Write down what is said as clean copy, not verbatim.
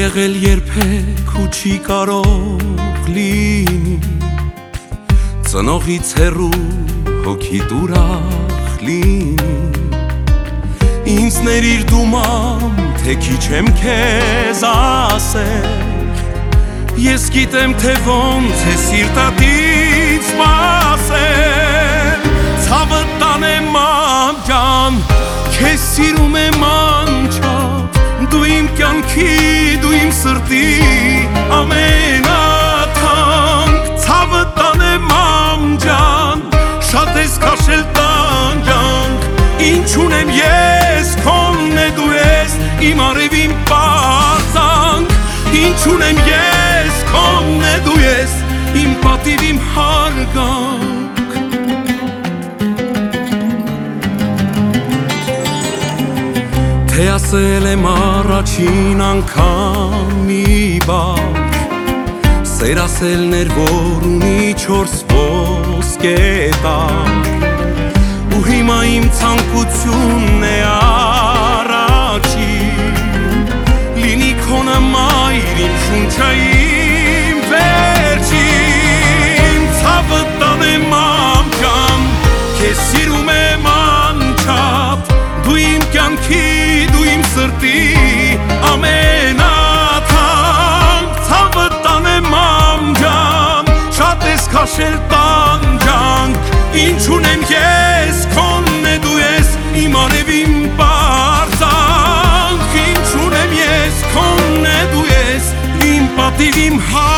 եղել երբեք ու չի կարող լինի ծնողից հեռու հոգիդ ուրախ լինի ինձ ներիր դու մամ թե քիչ եմ քեզ ասել ես գիտեմ թե ոնց է սիրտատից սպասել ցավը տանեմ մամ ջան քեզ սիրում եմ անչափ դու իմ կյանքի դու իմ սրտի ամենաթանկ ցավը տանեմ մամ ջան շատ ես քաշել տանջանք ինչ ունեմ ես քոնն է դու ես իմ արևին պարզանք ինչ ունեմ ես քոնն է դու ես իմ պատիվ իմ հարգանք թե ասել եմ առաջին անգամ մի բառ սեր ասելներ որ ունի 4 ոսկե տար ու հիմա իմ ցանկությունն է առաջին լինի քո նմայր իմ շունչը իմ վերջին ցավը տանեմ մամ ջան քեզ սիրում եմ անչափ դու իմ կյանքի դու իմ սրտի ամենաթանկ ցավը տանեմ մամ ջան շատ ես քաշել տանջանք ինչ ունեմ ես քոնն է դու ես իմ արևին պարզանք ինչ ունեմ ես քոնն է դու ես իմ պատիվ իմ